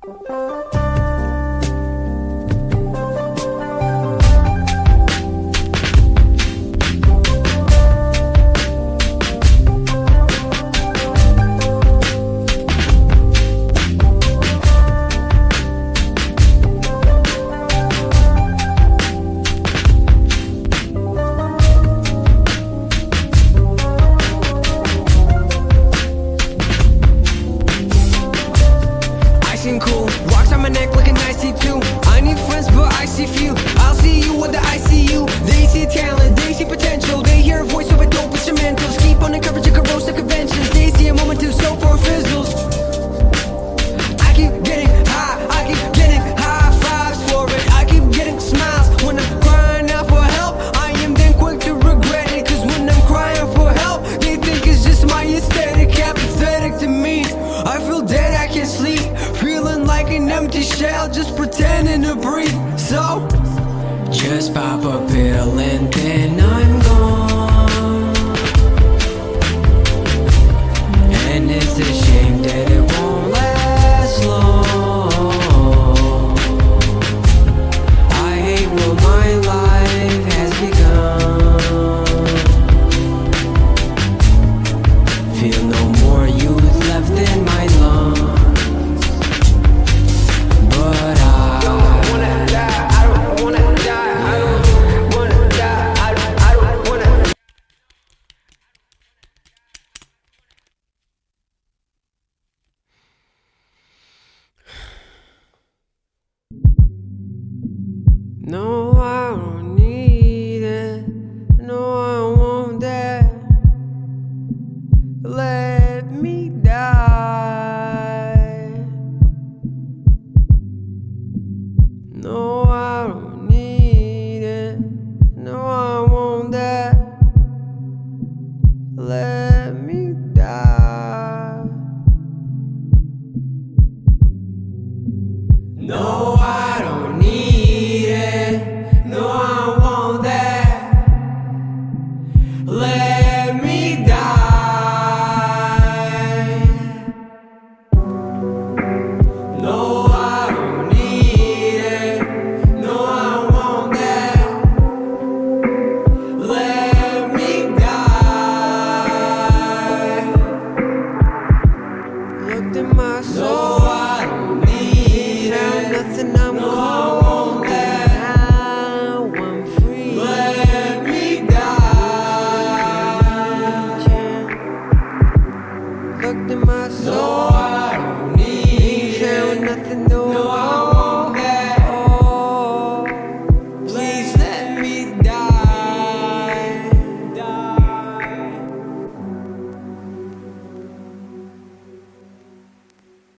Cool, rocks on my neck like an IC2. I need friends, but I see few. I'll see you with the ICU. They see talent, they see potential. They hear a voice of a dope instrumentals. Keep on the coverage of corrosive conventions. They see a moment to soap or fizzles. I keep getting high fives for it. I keep getting smiles when I'm crying out for help. I am then quick to regret it, cause when I'm crying for help, they think it's just my aesthetic, apathetic to me. I feel dead, I can't sleep, feeling like an empty shell, just pretending to breathe. So, just pop a pill and then I'm gone. And it's a shame that it won't last long. I hate what my life has become. Feel no more youth left in my lungs. No, I don't need it. No, I won't that. Let me die. No, I don't need it. No, I won't that. Let me die. No.